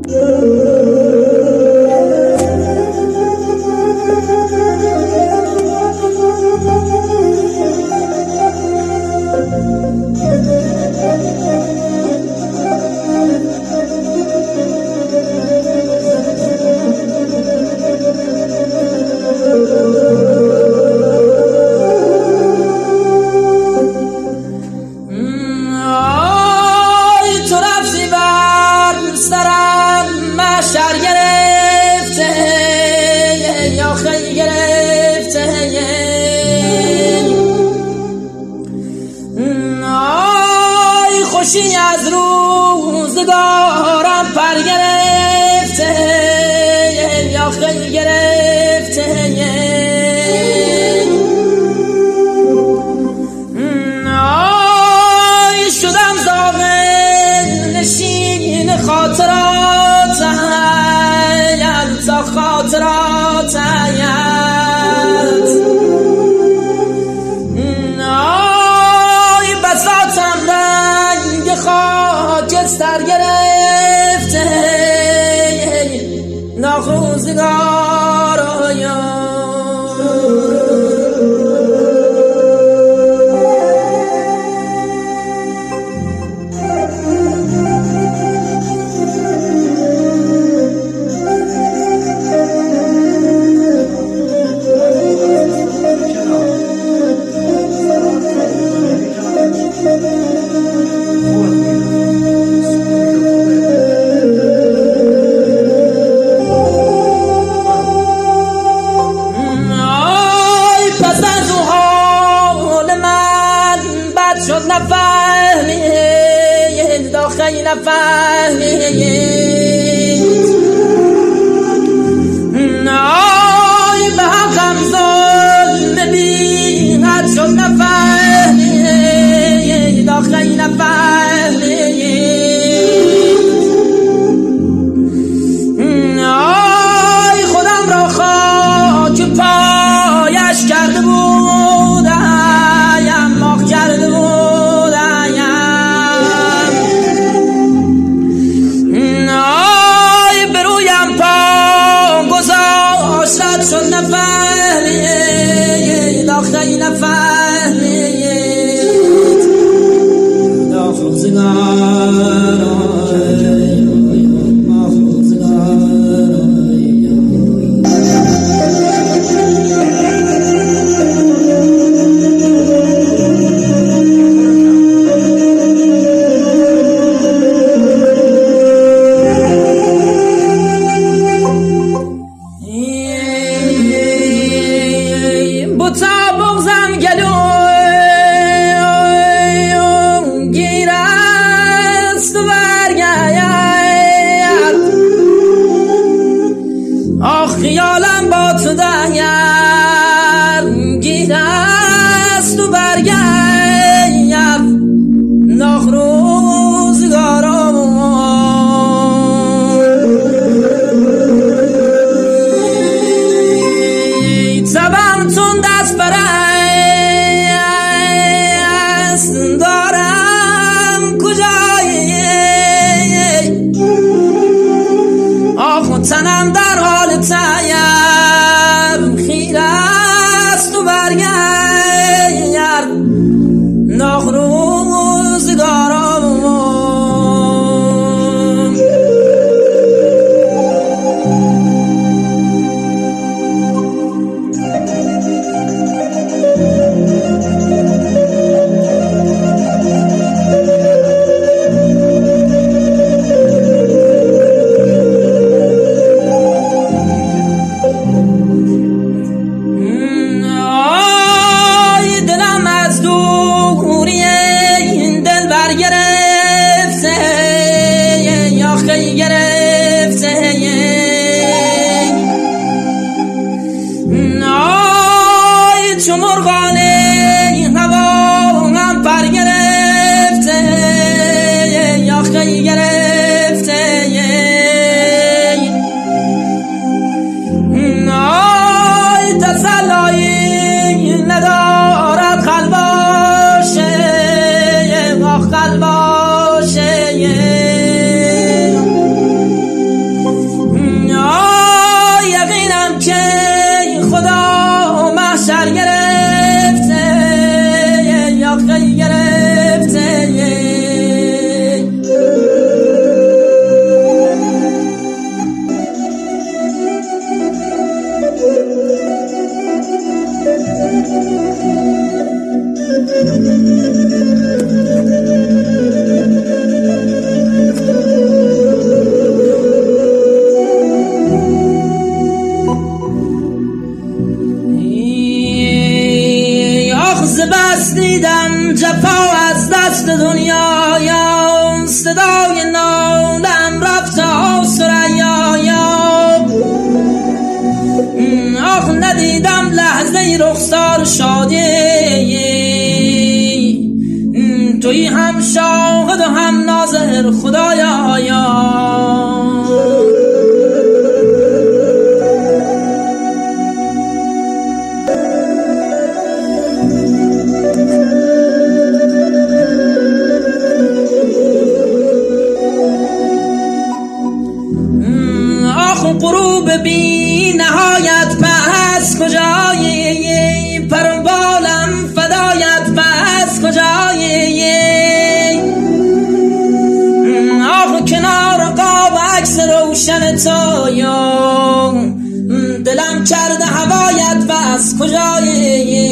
خوشی از روزگارم پر گرفته یا خیلی گرفته آی شدم زاغل نشین خاطرات تا خاطرات آی بساتم رنگ خاکستر گرفته ناخوزگار شد نفهمید داخلی نفهمید آی به حقم ظلم بی‌حد شد نفهمید داخلی نفهمید آی خودم را خاک پایش کرده بودم ماخ کرده بودم شد نفهمید آخری نفهمید ناخوزگار خیالم با تو درگیر است و برگرد ناخروزگارم زبان تون دست برست دارم کجایی آخ تنم در حال تیم خیر است و برگرد ناخروزگارم جفا از دست دنیا یا صدای نالم رفت ثریا آخ ندیدم لحظه رخسار شادی تویی هم شاهد و هم ناظر خدایا غروب بی نهایت پس کجایی پربالم فدایت پس کجایی آخ کنار قاب عکس روشن تو دلم کرده هوایت پس کجایی